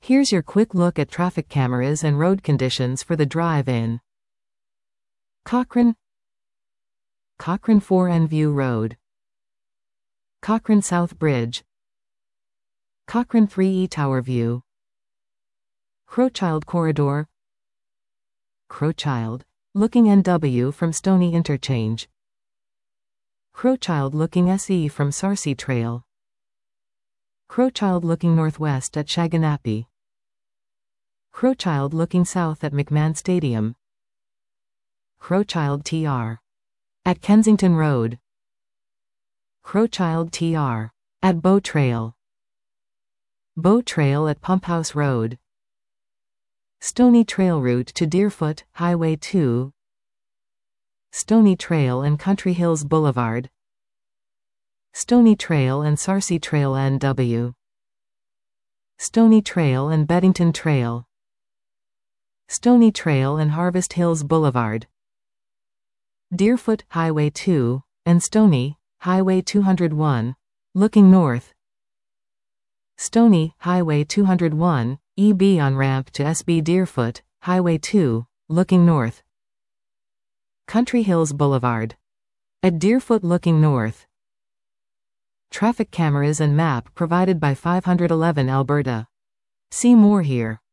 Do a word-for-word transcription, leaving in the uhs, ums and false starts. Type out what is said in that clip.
Here's your quick look at traffic cameras and road conditions for the drive in Cochrane, Cochrane four N View Road, Cochrane South Bridge, Cochrane three E Tower View, Crowchild Corridor, Crowchild, looking N W from Stony Interchange, Crowchild looking S E from Sarcee Trail, Crowchild looking northwest at Shaganappi, Crowchild looking south at McMahon Stadium, Crowchild T R at Kensington Road, Crowchild T R at Bow Trail, Bow Trail at Pumphouse Road, Stony Trail route to Deerfoot, Highway two, Stony Trail and Country Hills Boulevard, Stony Trail and Sarcee Trail N W, Stony Trail and Beddington Trail, Stony Trail and Harvest Hills Boulevard, Deerfoot, Highway two, and Stony, Highway two oh one, looking north, Stony, Highway two oh one, E B on-ramp to S B Deerfoot, Highway two, looking north, Country Hills Boulevard at Deerfoot looking north. Traffic cameras and map provided by five eleven Alberta. See more here.